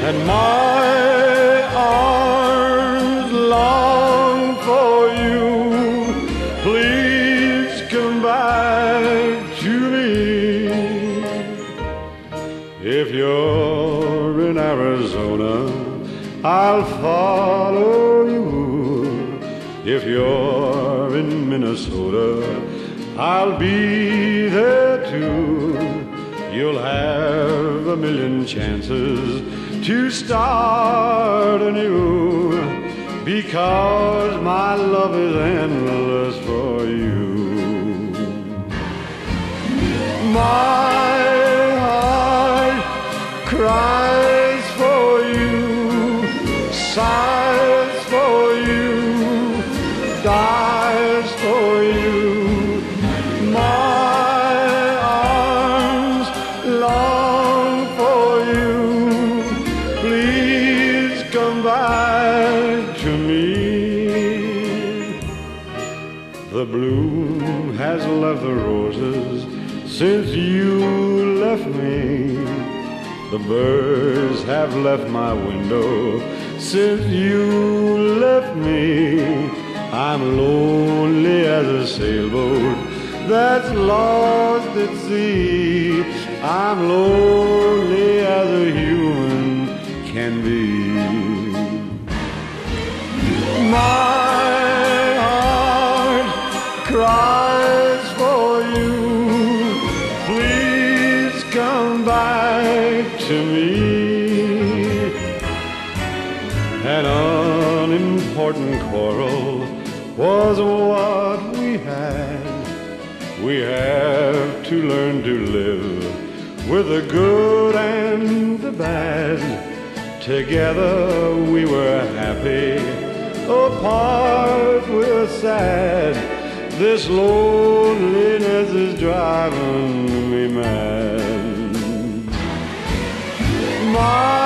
and my arms long for you. Please come back to me. If you're in Arizona, I'll follow you. If you're in Minnesota, I'll be there too. You'll have a million chances to start anew, because my love is endless for you. My heart cries for you, sighs for you, dies for you. My arms long for you. Please come back to me. The bloom has left the roses since you left me. The birds have left my window since you left me. I'm lonely as a sailboat that's lost at sea. I'm lonely as a human can be. My heart cries for you. Please come back to me. An unimportant quarrel was what we had. We have to learn to live with the good and the bad. Together we were happy, apart we're sad. This loneliness is driving me mad. My